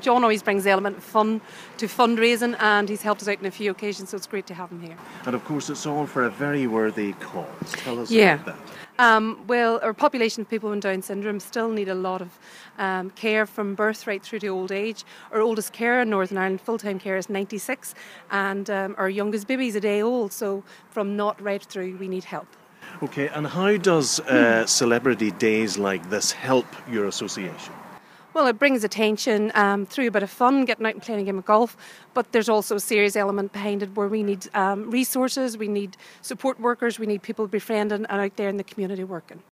John always brings the element of fun to fundraising, and he's helped us out on a few occasions, so it's great to have him here. And of course it's all for a very worthy cause. Tell us Yeah. about that. Well, our population of people with Down syndrome still need a lot of care from birth right through to old age. Our oldest carer in Northern Ireland, full-time care, is 96, and our youngest baby is a day old, so from naught right through we need help. Okay, and how does Celebrity Days like this help your association? Well, it brings attention through a bit of fun, getting out and playing a game of golf, but there's also a serious element behind it where we need resources, we need support workers, we need people befriending and out there in the community working.